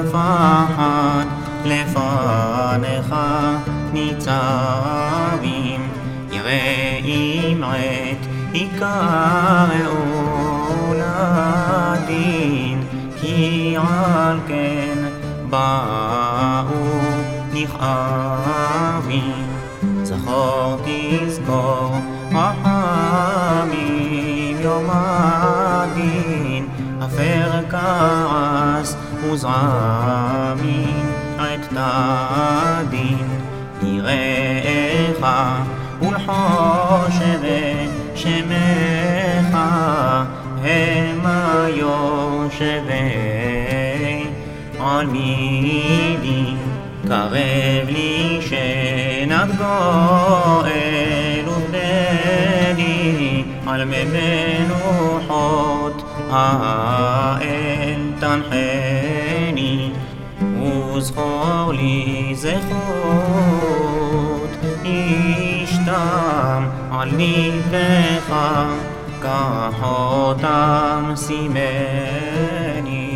ופחד לפניך ניצבים, יראים עת יקראו לדין, כי על כן באו נכאבים. זכור תזכור רחמים יום הדין, הפר כעס וזרמים עת תדין. יראך ולחושך שמך המה יושבי על מילים. קרב לי שנת גואל ובדלי, על מנוחות האל תנחני, וזכור לי זכות ישתם על נדבך, כחותם סימני.